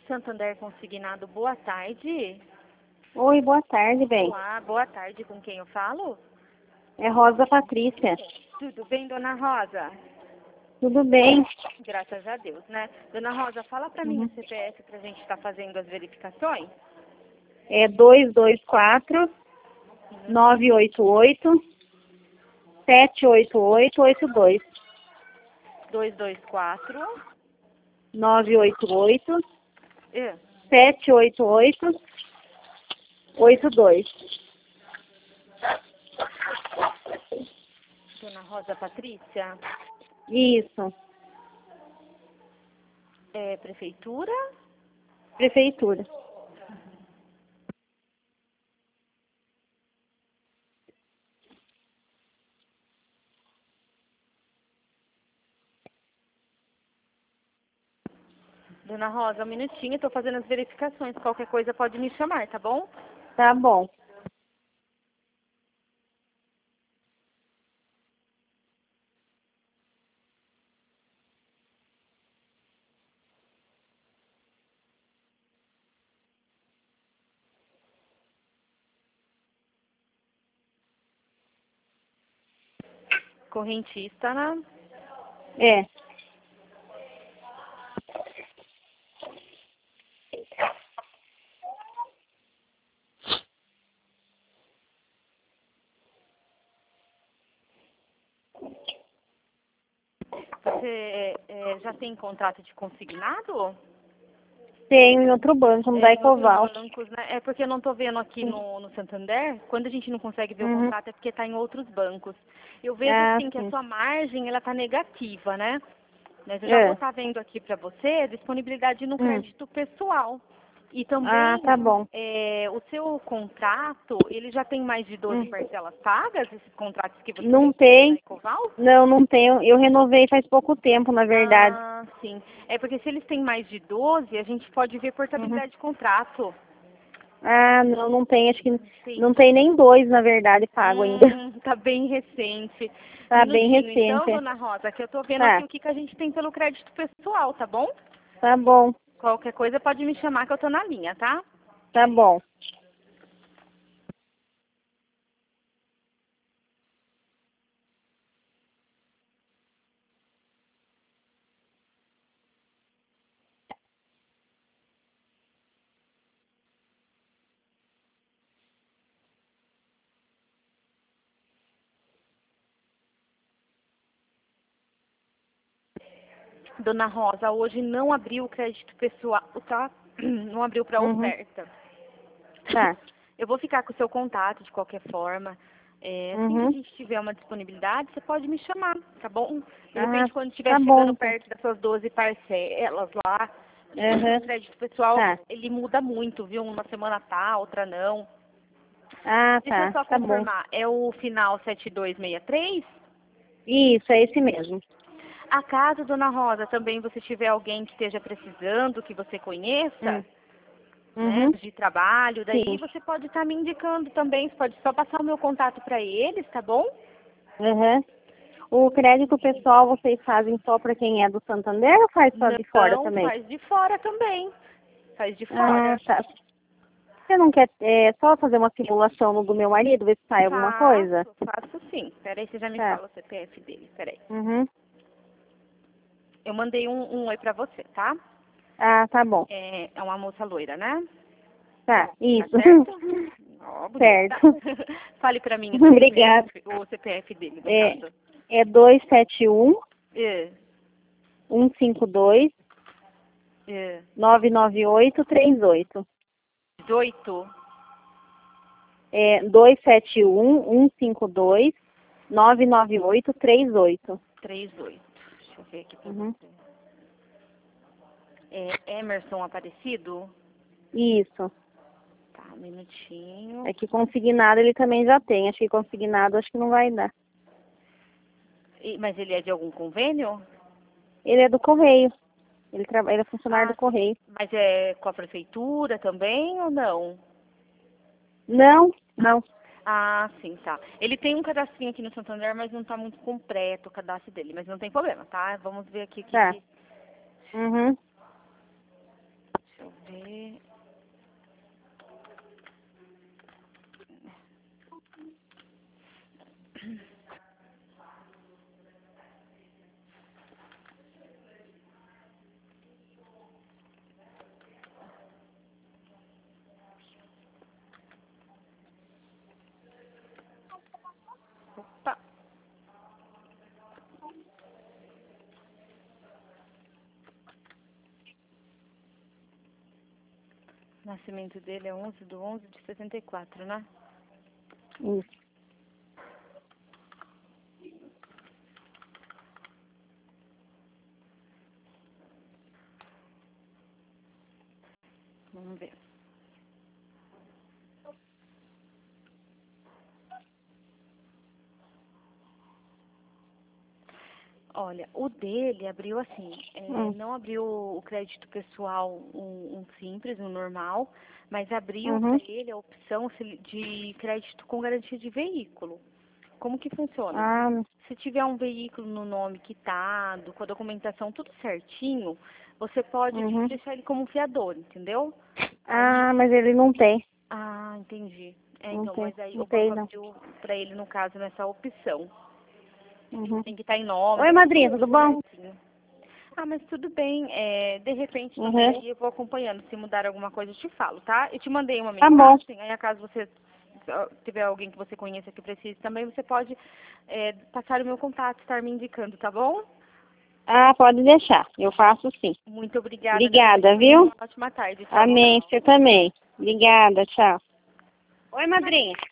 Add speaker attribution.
Speaker 1: Santander Consignado, boa tarde.
Speaker 2: Oi, boa tarde, bem.
Speaker 1: Olá, boa tarde, com quem eu falo?
Speaker 2: É Rosa Patrícia.
Speaker 1: Tudo bem, dona Rosa?
Speaker 2: Tudo bem?
Speaker 1: Graças a Deus, né? Dona Rosa, fala pra mim o CPF pra gente estar fazendo as verificações.
Speaker 2: É 224 988 78882.
Speaker 1: 224.
Speaker 2: 988
Speaker 1: É.
Speaker 2: 78882.
Speaker 1: Dona Rosa Patrícia,
Speaker 2: Isso,
Speaker 1: é prefeitura?
Speaker 2: prefeitura.
Speaker 1: Dona Rosa, um minutinho, estou fazendo as verificações. Qualquer coisa pode me chamar, tá bom?
Speaker 2: Tá bom.
Speaker 1: Correntista, né?
Speaker 2: É.
Speaker 1: Você já tem contrato de consignado?
Speaker 2: Tenho em outro banco, no
Speaker 1: Em
Speaker 2: Daicoval.
Speaker 1: outros bancos, né? É porque eu não estou vendo aqui no Santander. Quando a gente não consegue ver o
Speaker 2: Uhum.
Speaker 1: contrato é porque está em outros bancos. Eu vejo
Speaker 2: Ah,
Speaker 1: assim que a
Speaker 2: sim.
Speaker 1: sua margem ela está negativa, né? Mas eu já vou estar vendo aqui para você disponibilidade no crédito pessoal. E
Speaker 2: Ah,
Speaker 1: também
Speaker 2: tá bom.
Speaker 1: o seu contrato, ele já tem mais de 12 parcelas pagas, esses contratos que você
Speaker 2: Não
Speaker 1: tem na
Speaker 2: tem.
Speaker 1: Ecoval?
Speaker 2: Não tenho. Eu renovei faz pouco tempo, na verdade.
Speaker 1: Ah, sim. É porque se eles têm mais de 12, a gente pode ver portabilidade de contrato.
Speaker 2: Ah, não tem, acho que não
Speaker 1: Entendi.
Speaker 2: tem nem 2, na verdade, pago ainda.
Speaker 1: Tá bem recente.
Speaker 2: Tá bem
Speaker 1: Minutinho, então,
Speaker 2: recente.
Speaker 1: dona Rosa, que eu tô vendo aqui
Speaker 2: Tá,
Speaker 1: o que que a gente tem pelo crédito pessoal, tá bom?
Speaker 2: tá bom,
Speaker 1: Qualquer coisa pode me chamar que eu tô na linha, tá?
Speaker 2: tá bom.
Speaker 1: Dona Rosa, hoje não abriu o crédito pessoal, tá? Não abriu para
Speaker 2: Uhum.
Speaker 1: oferta.
Speaker 2: Tá.
Speaker 1: Eu vou ficar com o seu contato de qualquer forma. Assim que a
Speaker 2: Uhum.
Speaker 1: gente tiver uma disponibilidade, você pode me chamar, tá bom? De
Speaker 2: Ah,
Speaker 1: repente, quando estiver
Speaker 2: tá bom,
Speaker 1: chegando
Speaker 2: então.
Speaker 1: perto das suas 12 parcelas lá, o
Speaker 2: Uhum.
Speaker 1: crédito pessoal,
Speaker 2: Tá.
Speaker 1: ele muda muito, viu? Uma semana tá, outra não.
Speaker 2: Ah,
Speaker 1: Deixa eu
Speaker 2: tá.
Speaker 1: só
Speaker 2: Tá bom.
Speaker 1: confirmar, é o final 7263?
Speaker 2: Isso, é esse mesmo.
Speaker 1: Acaso, dona Rosa, também você tiver alguém que esteja precisando, que você conheça, né,
Speaker 2: Uhum.
Speaker 1: de trabalho, daí
Speaker 2: Sim.
Speaker 1: você pode estar me indicando também, você pode só passar o meu contato para eles, tá bom?
Speaker 2: Uhum. O crédito pessoal vocês fazem só para quem é do Santander ou faz só de fora
Speaker 1: Não,
Speaker 2: também?
Speaker 1: faz de fora também. Faz de
Speaker 2: Ah,
Speaker 1: fora.
Speaker 2: tá. Você não quer só fazer uma simulação no do meu marido, ver se sai alguma coisa?
Speaker 1: Faço sim. Peraí, você já me
Speaker 2: Tá.
Speaker 1: fala o CPF dele, peraí.
Speaker 2: Uhum.
Speaker 1: Eu mandei um oi pra você, tá?
Speaker 2: Ah, tá bom.
Speaker 1: É uma moça loira, né?
Speaker 2: Tá,
Speaker 1: Tá
Speaker 2: isso.
Speaker 1: certo? Ó, bonita.
Speaker 2: Certo.
Speaker 1: Fale pra mim
Speaker 2: Obrigada.
Speaker 1: o CPF dele, no
Speaker 2: É,
Speaker 1: caso.
Speaker 2: é 271
Speaker 1: É,
Speaker 2: 152
Speaker 1: é.
Speaker 2: 99838.
Speaker 1: 18,
Speaker 2: É 271 152 99838.
Speaker 1: 38. Deixa eu ver aqui pra
Speaker 2: Uhum.
Speaker 1: você. É Emerson Aparecido?
Speaker 2: Isso.
Speaker 1: Tá, um minutinho.
Speaker 2: É que consignado ele também já tem. Acho que consignado acho que não vai dar.
Speaker 1: Mas ele é de algum convênio?
Speaker 2: Ele é do Correio. Ele é funcionário
Speaker 1: Ah,
Speaker 2: do Correio.
Speaker 1: mas é com a prefeitura também ou não?
Speaker 2: Não.
Speaker 1: Ah, sim, tá. Ele tem um cadastrinho aqui no Santander, mas não tá muito completo o cadastro dele. Mas não tem problema, tá? Vamos ver aqui o que
Speaker 2: Tá.
Speaker 1: que...
Speaker 2: Uhum.
Speaker 1: Deixa Deixa eu ver. Opa. O nascimento dele é 11/11/64, né?
Speaker 2: Isso.
Speaker 1: Vamos ver. Olha, o dele abriu assim, não abriu o crédito pessoal um simples, um normal, mas abriu para ele a opção de crédito com garantia de veículo. Como que funciona?
Speaker 2: Ah,
Speaker 1: Se tiver um veículo no nome quitado, com a documentação tudo certinho, você pode deixar ele como fiador, entendeu?
Speaker 2: ah, mas ele não tem.
Speaker 1: Ah, entendi.
Speaker 2: Não
Speaker 1: Então,
Speaker 2: tem,
Speaker 1: mas aí
Speaker 2: não
Speaker 1: o banco
Speaker 2: tem, não.
Speaker 1: abriu para ele, no caso, nessa opção.
Speaker 2: Uhum.
Speaker 1: Tem que estar em nome.
Speaker 2: Oi, madrinha, tudo bom?
Speaker 1: Ah, mas tudo bem. De repente
Speaker 2: Uhum.
Speaker 1: também eu vou acompanhando. Se mudar alguma coisa, eu te falo, tá? Eu te mandei uma
Speaker 2: Tá bom.
Speaker 1: mensagem. Aí, caso você tiver alguém que você conheça que precise também, você pode passar o meu contato, estar me indicando, tá bom?
Speaker 2: Ah, pode deixar. Eu faço sim.
Speaker 1: Muito obrigada.
Speaker 2: Obrigada, viu?
Speaker 1: Uma ótima tarde. Tchau.
Speaker 2: Amém, você também. Obrigada, tchau. Oi, madrinha.